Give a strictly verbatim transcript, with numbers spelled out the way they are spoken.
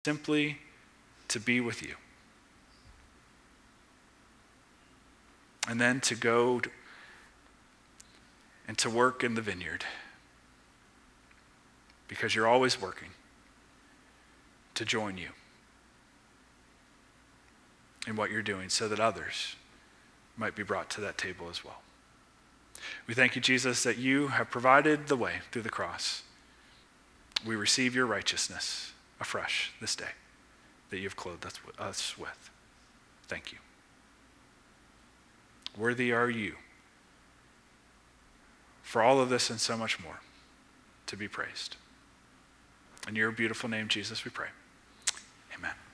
simply to be with you. And then to go and to work in the vineyard, because you're always working to join you in what you're doing so that others might be brought to that table as well. We thank you, Jesus, that you have provided the way through the cross. We receive your righteousness afresh this day that you've clothed us with. Thank you. Worthy are you for all of this and so much more to be praised. In your beautiful name, Jesus, we pray. Amen.